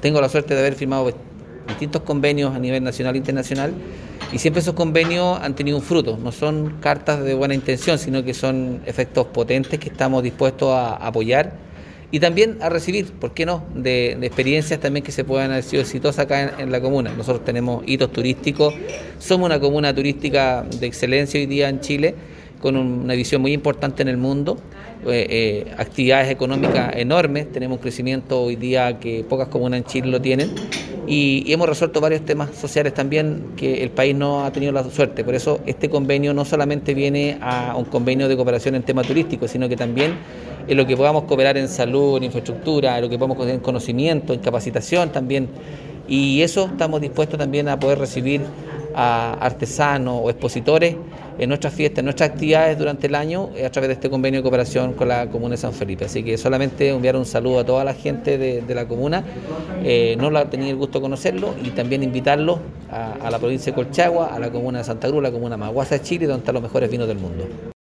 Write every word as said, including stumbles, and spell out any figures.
tengo la suerte de haber firmado distintos convenios a nivel nacional e internacional, y siempre esos convenios han tenido un fruto. No son cartas de buena intención, sino que son efectos potentes que estamos dispuestos a apoyar y también a recibir, ¿por qué no?, de, de experiencias también que se puedan haber sido exitosas acá en, en la comuna. Nosotros tenemos hitos turísticos, somos una comuna turística de excelencia hoy día en Chile, con una visión muy importante en el mundo, eh, eh, actividades económicas enormes, tenemos un crecimiento hoy día que pocas comunas en Chile lo tienen, y, y hemos resuelto varios temas sociales también que el país no ha tenido la suerte. Por eso este convenio no solamente viene a un convenio de cooperación en temas turísticos, sino que también en lo que podamos cooperar en salud, en infraestructura, en lo que podamos cooperar en conocimiento, en capacitación también, y eso estamos dispuestos también a poder recibir a artesanos o expositores en nuestras fiestas, en nuestras actividades durante el año, a través de este convenio de cooperación con la comuna de San Felipe. Así que solamente enviar un saludo a toda la gente de, de la comuna, eh, no la tenía el gusto de conocerlo, y también invitarlos a, a la provincia de Colchagua, a la comuna de Santa Cruz, la comuna más guasa de Chile, donde están los mejores vinos del mundo.